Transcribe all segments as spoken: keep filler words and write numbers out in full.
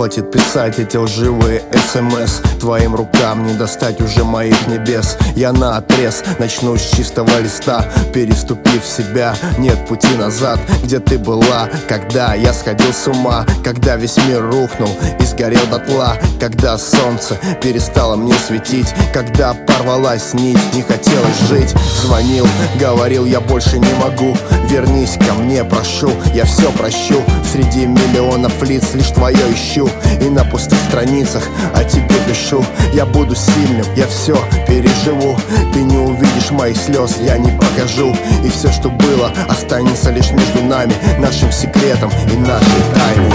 Хватит писать эти лживые смс. Твоим рукам не достать уже моих небес. Я наотрез начну с чистого листа. Переступив себя, нет пути назад. Где ты была, когда я сходил с ума? Когда весь мир рухнул и сгорел дотла? Когда солнце перестало мне светить? Когда порвалась нить, не хотелось жить? Звонил, говорил, я больше не могу. Вернись ко мне, прошу, я все прощу. Среди миллионов лиц лишь твое ищу. И на пустых страницах о тебе пишу. Я буду сильным, я все переживу. Ты не увидишь моих слез, я не покажу. И все, что было, останется лишь между нами, нашим секретом и нашей тайной.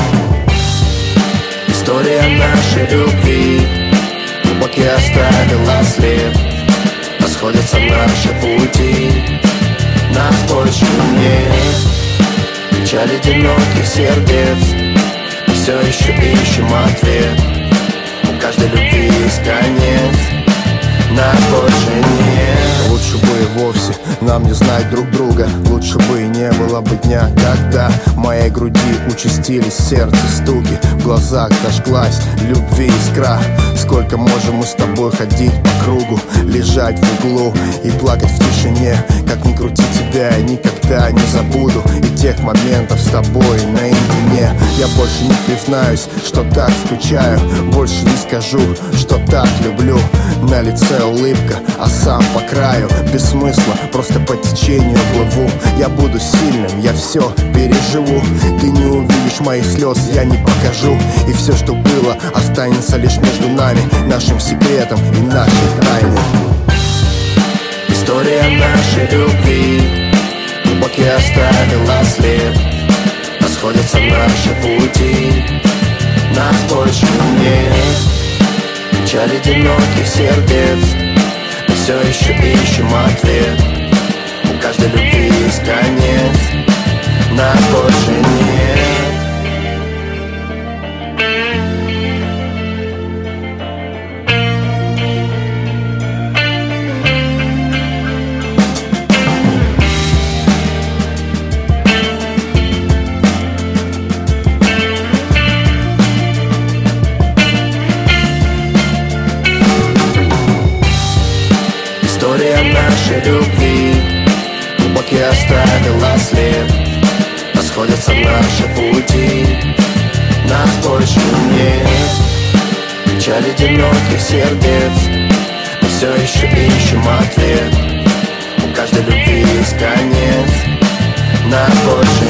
История нашей любви глубоко оставила след. Расходятся наши пути, нас больше нет. Печаль одиноких сердец, мы все еще ищем ответ. У каждой любви есть конец, нас больше нет. Лучше бы и вовсе нам не знать друг друга. Лучше бы и не было бы дня, когда в моей груди участились сердце стуки. В глазах зажглась любви искра. Сколько можем мы с тобой ходить по кругу, лежать в углу и плакать в тишине. Как ни крути, тебя я никогда не забуду. И тех моментов с тобой наедине. Я больше не признаюсь, что так скучаю. Больше не скажу, что так люблю. На лице улыбка, а сам по краю. Без смысла, просто по течению плыву. Я буду сильным, я все переживу. Ты не увидишь моих слез, я не покажу. И все, что было, останется лишь между нами, нашим секретом и нашей тайной. История нашей любви глубоко оставила след. Расходятся наши пути, нас больше нет. Печаль одиноких сердец, мы все еще ищем ответ. У каждой любви есть конец, нас больше нет. История нашей любви глубоко оставила след. Расходятся наши пути, нас больше нет. Печаль одиноких сердец, мы все еще ищем ответ. У каждой любви есть конец, нас больше